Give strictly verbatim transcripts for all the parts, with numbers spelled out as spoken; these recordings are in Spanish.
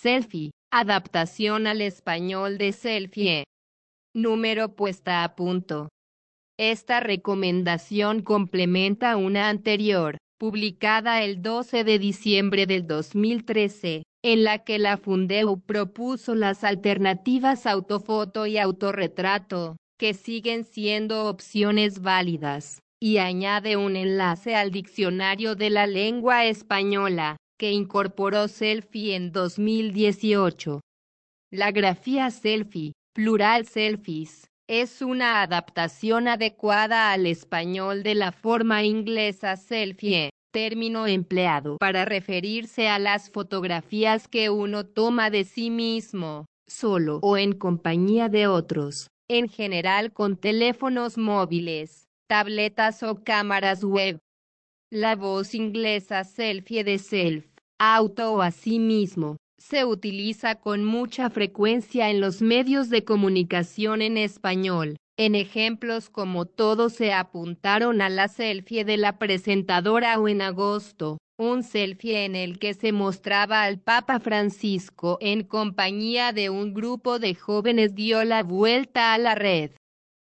Selfie, adaptación al español de selfie. Número puesta a punto. Esta recomendación complementa una anterior, publicada el doce de diciembre del dos mil trece, en la que la Fundeu propuso las alternativas autofoto y autorretrato, que siguen siendo opciones válidas, y añade un enlace al diccionario de la lengua española, que incorporó selfie en dos mil dieciocho. La grafía selfie, plural selfies, es una adaptación adecuada al español de la forma inglesa selfie, término empleado para referirse a las fotografías que uno toma de sí mismo, solo o en compañía de otros, en general con teléfonos móviles, tabletas o cámaras web. La voz inglesa selfie de self, auto o a sí mismo, se utiliza con mucha frecuencia en los medios de comunicación en español, en ejemplos como todos se apuntaron a la selfie de la presentadora o en agosto, un selfie en el que se mostraba al Papa Francisco en compañía de un grupo de jóvenes dio la vuelta a la red.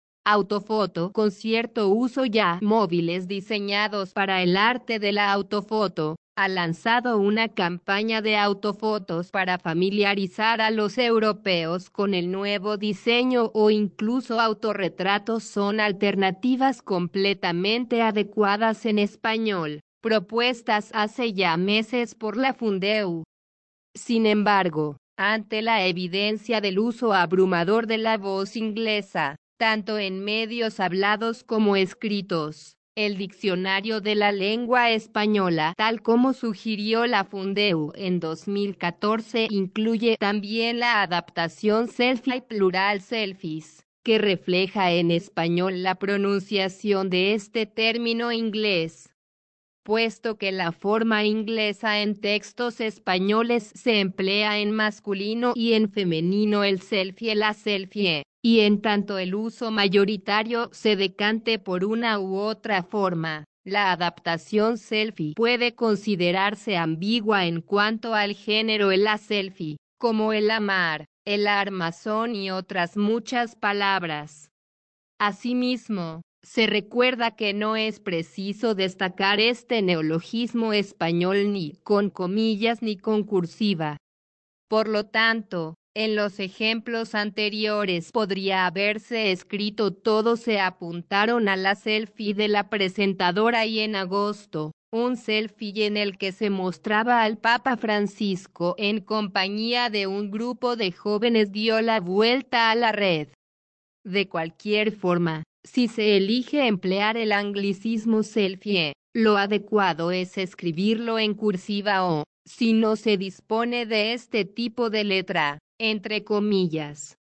Autofoto con cierto uso ya móviles diseñados para el arte de la autofoto, ha lanzado una campaña de autofotos para familiarizar a los europeos con el nuevo diseño o incluso autorretratos son alternativas completamente adecuadas en español, propuestas hace ya meses por la Fundeu. Sin embargo, ante la evidencia del uso abrumador de la voz inglesa, tanto en medios hablados como escritos, el diccionario de la lengua española, tal como sugirió la Fundeu en dos mil catorce, incluye también la adaptación selfie plural selfies, que refleja en español la pronunciación de este término inglés. Puesto que la forma inglesa en textos españoles se emplea en masculino y en femenino el selfie la selfie, y en tanto el uso mayoritario se decante por una u otra forma, la adaptación selfie puede considerarse ambigua en cuanto al género el la selfie, como el amar, el armazón y otras muchas palabras. Asimismo, se recuerda que no es preciso destacar este neologismo español ni con comillas ni con cursiva. Por lo tanto, en los ejemplos anteriores podría haberse escrito todos se apuntaron a la selfie de la presentadora y en agosto, un selfie en el que se mostraba al Papa Francisco en compañía de un grupo de jóvenes dio la vuelta a la red. De cualquier forma, si se elige emplear el anglicismo selfie, lo adecuado es escribirlo en cursiva o, si no se dispone de este tipo de letra, entre comillas.